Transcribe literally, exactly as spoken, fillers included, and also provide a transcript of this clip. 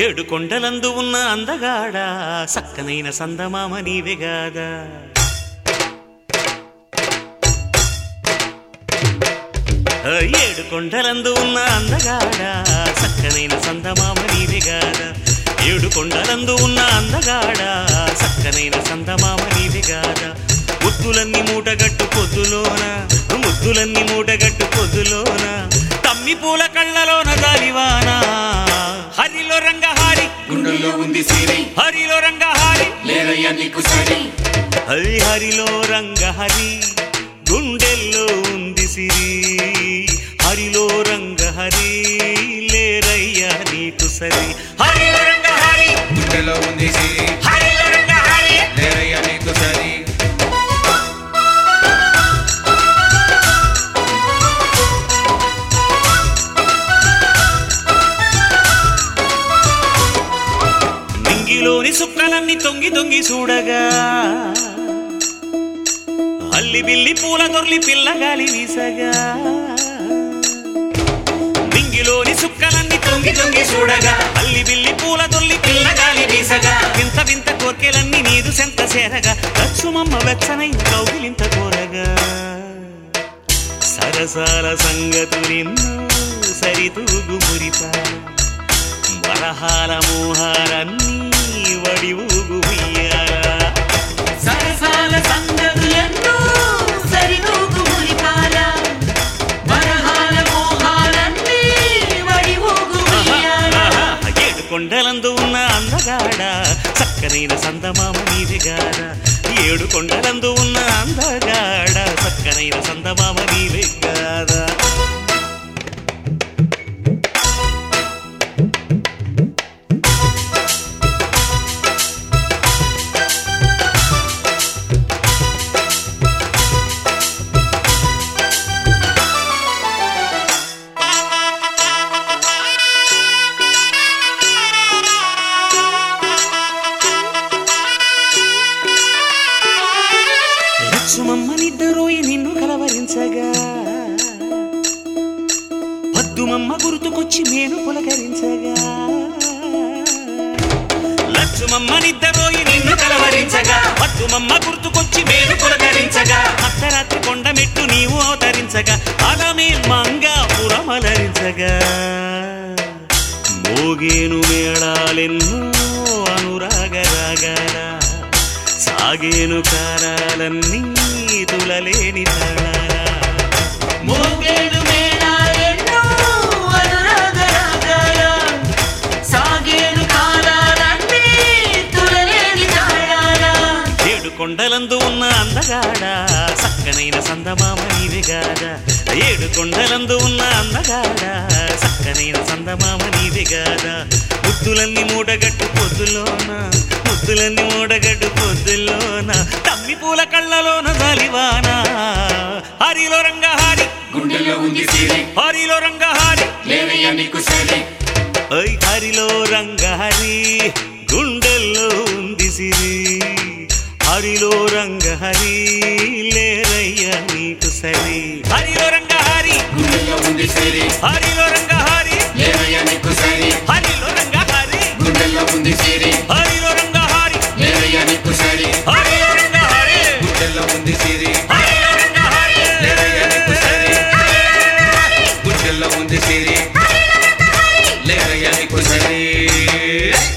ఏడు కొండలందు ఉన్న అందగాడ సక్కనైన సందమామ నీవెగాదా. ఏడు కొండలందు ఉన్న అందగాడ సక్కనైన సందమామ నీవెగాదా. ఏడు కొండలందు ఉన్న అందగాడ సక్కనైన సందమామ నీవెగాదా. ముద్దులన్నీ మూటగట్టు పొద్దులోన ముద్దులన్నీ మూటగట్టు పొద్దులోన తమ్మి పూల కళ్ళలోన దాలివాన. హరిలో రంగహారి గుండెల్లో ఉంది సిరి, హరిలో రంగహారి లేరయ్య నీకు సరి. హరి హరిలో రంగహరి గుండెల్లో ఉంది సిరి, హరిలో రంగహరి లేరయ్య నీకు సరి. హరిలో రంగహరి గుండెల్లో ఉంది సిరి, హరిలో రంగహరి లేరయ్య నీకు సరి. నింగిలోని సుక్కలన్నీ తొంగి తొంగి చూడగా అల్లి బిల్లి పూల దొర్లి పిల్లగాలి వీసగా. నింగిలోని సుక్కలన్నీ తొంగి తొంగి చూడగా అల్లి బిల్లి పూల దొర్లి పిల్లగాలి వీసగా. వింత వింత కోర్కెలన్నీ నీదు సెంత చేరగా లక్ష్మమ్మ వెచ్చనై కౌగిలింత కోరగా. సరసాల సంగతులిన్నో సరితూగు మురితా వరహాల మోహాలన్నీ వడి ఊగు ఉయ్యాలా. సరసాల సంగతులెన్నో సరితూగు మురిపాల వరహాల మోహాలన్నీ వడి ఊగు ఉయ్యాల. ఏడు కొండలందు ఉన్న అందగాడ చక్కనైన సందమామ నీవెగాదా. ఏడు కొండలందు ఉన్న అందగాడ చక్కనైన సందమామ నీవెగాదా. లక్ష్మమ్మనిద్దరోయి నిన్ను కలవరించగా పద్దుమమ్మ గుర్తుకొచ్చి నేను పులకరించగా. లక్ష్మమ్మనిద్దరోయి నిన్ను కలవరించగా పద్దుమమ్మ గుర్తుకొచ్చి నేను పులకరించగా. అర్ధరాత్రి కొండ మెట్టు నీవు అవతరించగా అలమే మంగా పురమలరించగా. మోగేను మేళాలెన్నో అనురాగరాగాల సాగేను కాలాలన్నీ తులలేని తాళాలా. మోగేడు మేళాలెన్నో అనురాగరాగాల సాగేడు కాలాలన్నీ తులలేని తాళాల. ఏడు కొండలందు ఉన్న అందగాడ సక్కనైన సందమామ నీవెగాదా. ఏడు కొండలందు ఉన్న అందగాడ సక్కనైన సందమామ నీవెగాదా. ముద్దులన్నీ మూడగట్టు పొద్దులోన ముద్దులన్నీ మూడగట్టు పొద్దులోన తమ్మి పూల కళ్ళలోన దాలివాన. హరిలో రంగహారి గుండెల్లో ఉంది సిరి, హరిలో రంగహారి లేరయ్య నీకు సరి. ఓయ్ హరిలో రంగహరి గుండెల్లో ఉంది సిరి, హరిలో రంగహరి లేరయ్య నీకు సరి. హరిలో రంగహరి గుండెల్లో ఉంది సిరి, హరిలో రంగహరి లేరయ్య నీకు సరి. హరిలో రంగహరి గుండెల్లో ఉంది సిరి, హరిలో రంగహరి లేరయ్య నీకు సరి. హరిలో రంగహరి గుండెల్లో ఉంది సిరి, హరిలో రంగహరి లేరయ్య నీకు సరి. గుండెల్లో ఉంది సిరి, లేరయ్య నీకు సరి.